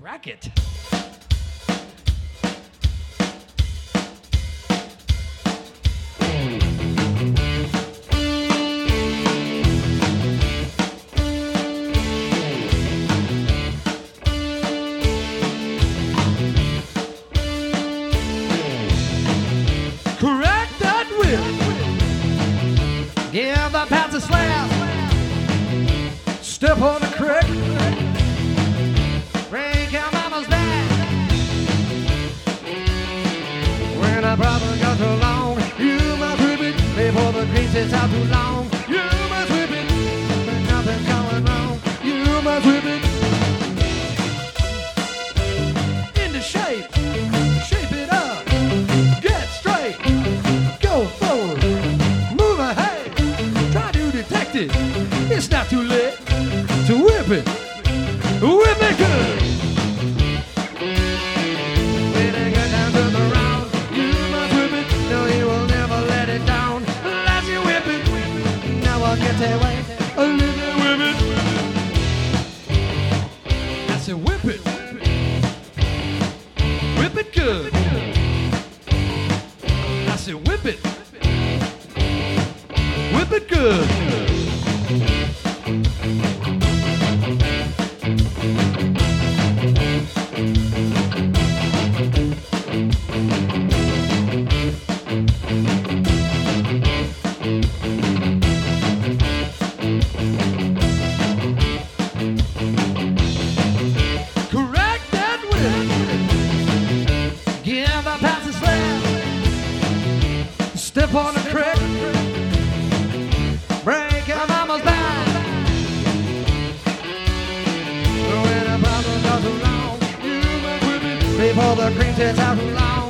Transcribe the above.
Racket. Crack that whip. Give the pants a slap. Step on the crick. Break your mama's back. When a problem goes too long, you must whip it. Before the grease is out too long, you must whip it. When nothing's going wrong, you must whip it. Into shape. Shape it up. Get straight. Go forward. Move ahead. Try to detect it. It's not too late to whip it. Whip it good. When it gets down to the round, you must whip it. No, you will never let it down. Unless you whip it. Now I'll get that way. A little whip it. I said whip it. Whip it good. I said whip it. Whip it good. Correct that whip. Give a pass a slap. Step on the crick. Break your mama's back. When a problem goes too long, you must whip it. Before the cream sets out too long.